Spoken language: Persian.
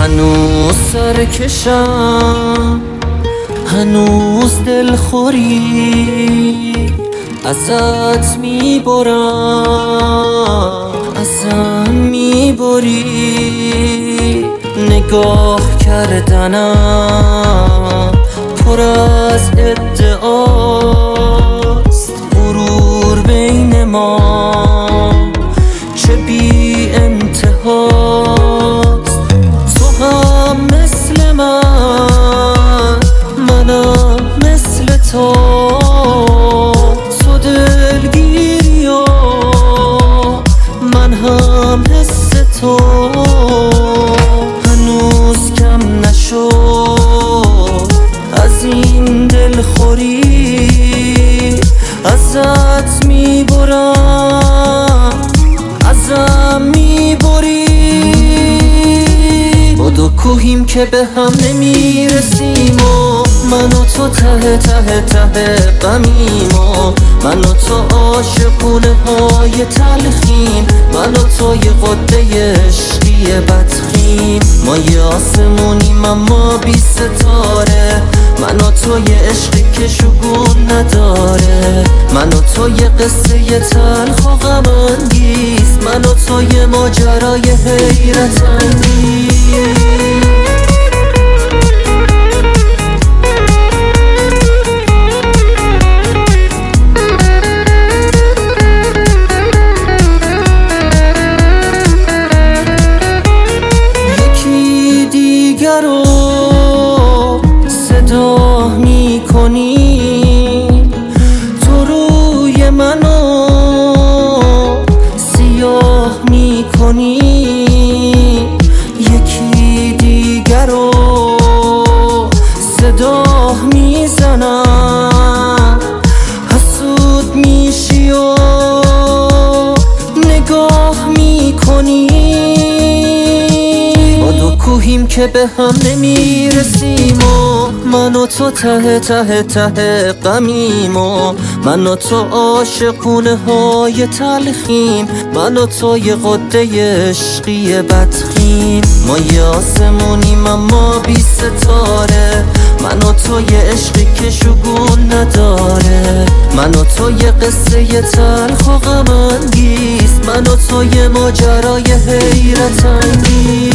هنوز سرکشم، هنوز دلخوری ازت میبرم، ازم میبری. نگاه کردنم پر از ادعاست، غرور بین ما چه بی انتهاست. تو هم مثل منم مثل تو دلگیری و من هم حس تو. هنوز کم نشد از این دلخوری ازت میبرم، ازم میبری. با دو کوهیم که به هم نمیرسیم و من و تو ته ته ته غمیم و من و تو عاشقونه های تلخیم، من و تو یه قده عشقی بدخیم. ما یه آسمونیم اما بی ستاره، من و تو یه عشقی که شگون نداره، من و تو یه قصه یه تلخ و غم انگیز، من و تو یه ماجرای حیرت انگیز. رو صدا میکنی، تو روی منو سیاه میکنی. یکی دیگر رو صدا میزنم، حسود میشی و نگاه میکنی. کوهیم که به هم نمیرسیم و من و تو ته ته ته غمیم و من و تو عاشقونه های تلخیم، من و تو یه قده عشقی بدخیم. ما یه آسمونیم اما بی ستاره، من و تو یه عشقی که شگون نداره، من و تو یه قصه یه تلخ و غم انگیز، من و تو یه ماجرای حیرت انگیز.